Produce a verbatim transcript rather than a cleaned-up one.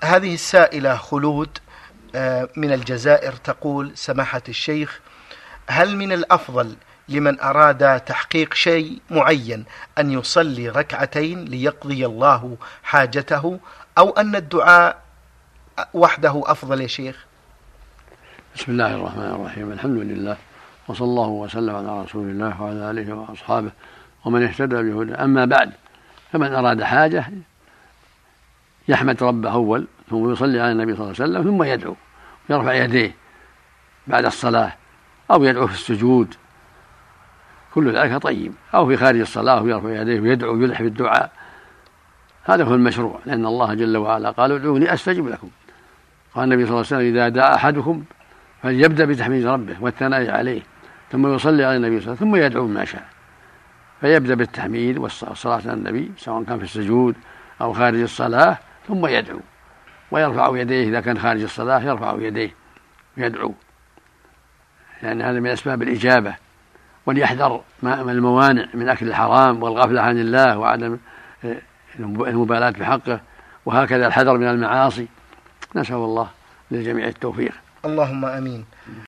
هذه السائلة خلود من الجزائر تقول: سماحة الشيخ، هل من الأفضل لمن أراد تحقيق شيء معين أن يصلي ركعتين ليقضي الله حاجته، أو أن الدعاء وحده أفضل يا شيخ؟ بسم الله الرحمن الرحيم، الحمد لله، وصلى الله وسلم على رسول الله وعلى آله وأصحابه ومن اهتدى بهداه. أما بعد، فمن أراد حاجة يحمد ربه أول، ثم يصلي على النبي صلى الله عليه وسلم، ثم يدعو ويرفع يديه بعد الصلاة، أو يدعو في السجود، كل ذلك طيب، أو في خارج الصلاة ويرفع يديه ويدعو ويلح بالدعاء، هذا هو المشروع، لأن الله جل وعلا قال: ادعوني أستجب لكم. قال النبي صلى الله عليه وسلم: إذا دعا أحدكم فليبدأ بتحميد ربه والثناء عليه، ثم يصلي على النبي صلى الله عليه وسلم، ثم يدعو ما شاء. فيبدأ بالتحميد والصلاة على النبي سواء كان في السجود أو خارج الصلاة، ثم يدعو ويرفع يديه. إذا كان خارج الصلاة يرفع يديه ويدعو، لأن هذا من أسباب الإجابة. وليحذر الموانع من أكل الحرام والغفلة عن الله وعدم المبالاة بحقه، وهكذا الحذر من المعاصي. نسأل الله للجميع التوفيق. اللهم آمين.